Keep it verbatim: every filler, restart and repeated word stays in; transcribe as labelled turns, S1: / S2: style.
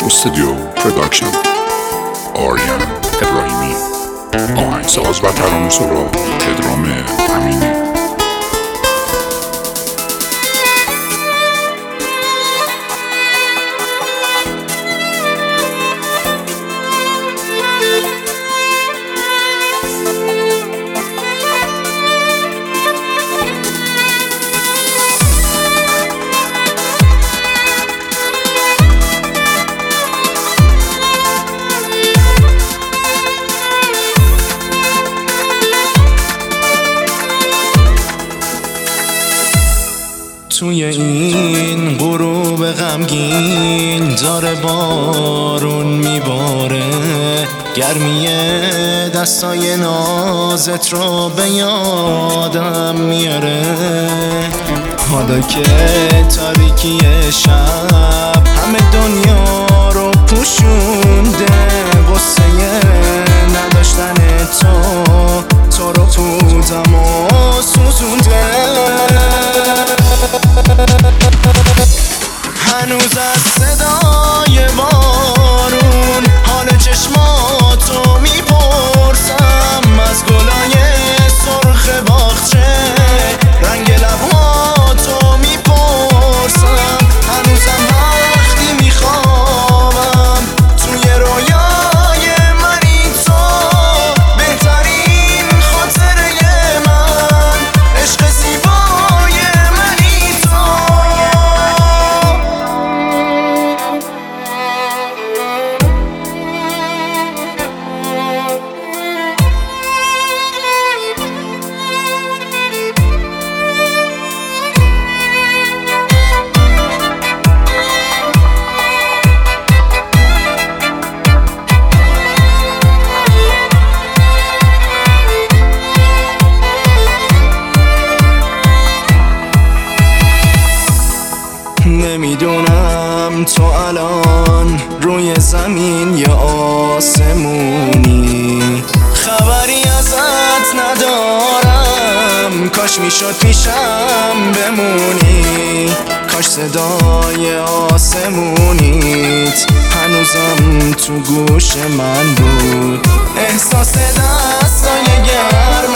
S1: استودیو پروداکشن، آریان ابراهیمی، آهنگساز و ترانه‌سرا پدرام امینی.
S2: توی این غروب غمگین داره بارون میباره، گرمی دستای نازت رو به یادم میاره. حالا که تاریکی شب همه دنیا رو پوشونده، غصه نداشتن تو تو رو تو دما سوزونده. هنوز از صدای بارون حال چشماتو میپرسم، از گلای سرخ باغچه رنگ لباتو میپرسم. هنوزم وقتی میخوابم توی رویای منی تو، بهترین خاطره من عشق زیبای منی تو. نمیدونم تو الان روی زمین یا آسمونی، خبری ازت ندارم، کاش میشد پیشم بمونی. کاش صدای آسمونیت هنوزم تو گوش من بود، احساس دستای گرم